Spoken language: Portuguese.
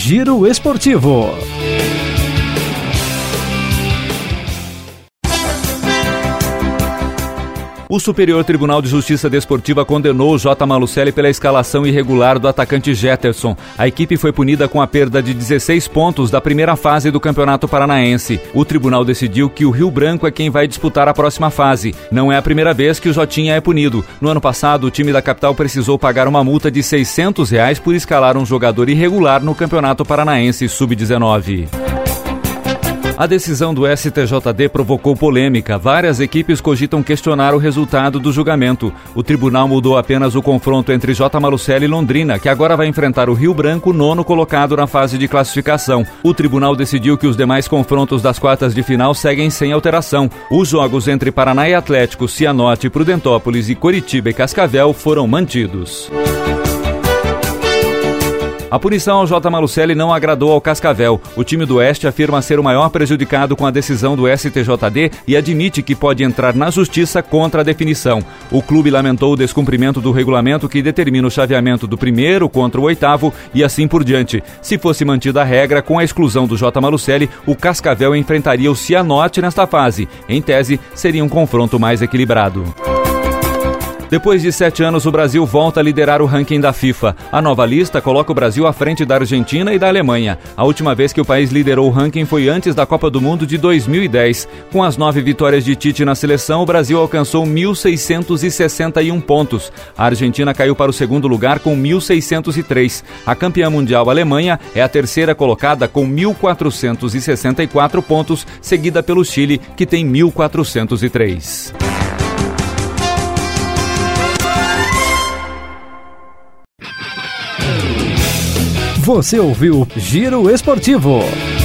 Giro Esportivo. O Superior Tribunal de Justiça Desportiva condenou o J. Malucelli pela escalação irregular do atacante Jetterson. A equipe foi punida com a perda de 16 pontos da primeira fase do Campeonato Paranaense. O tribunal decidiu que o Rio Branco é quem vai disputar a próxima fase. Não é a primeira vez que o Jotinha é punido. No ano passado, o time da capital precisou pagar uma multa de R$ 600 por escalar um jogador irregular no Campeonato Paranaense Sub-19. A decisão do STJD provocou polêmica. Várias equipes cogitam questionar o resultado do julgamento. O tribunal mudou apenas o confronto entre J. Malucelli e Londrina, que agora vai enfrentar o Rio Branco, nono colocado na fase de classificação. O tribunal decidiu que os demais confrontos das quartas de final seguem sem alteração. Os jogos entre Paraná e Atlético, Cianorte, Prudentópolis e Coritiba e Cascavel foram mantidos. A punição ao J. Malucelli não agradou ao Cascavel. O time do Oeste afirma ser o maior prejudicado com a decisão do STJD e admite que pode entrar na justiça contra a definição. O clube lamentou o descumprimento do regulamento que determina o chaveamento do primeiro contra o oitavo e assim por diante. Se fosse mantida a regra, com a exclusão do J. Malucelli, o Cascavel enfrentaria o Cianorte nesta fase. Em tese, seria um confronto mais equilibrado. Depois de 7 anos, o Brasil volta a liderar o ranking da FIFA. A nova lista coloca o Brasil à frente da Argentina e da Alemanha. A última vez que o país liderou o ranking foi antes da Copa do Mundo de 2010. Com as 9 vitórias de Tite na seleção, o Brasil alcançou 1.661 pontos. A Argentina caiu para o segundo lugar com 1.603. A campeã mundial Alemanha é a terceira colocada com 1.464 pontos, seguida pelo Chile, que tem 1.403. Você ouviu Giro Esportivo.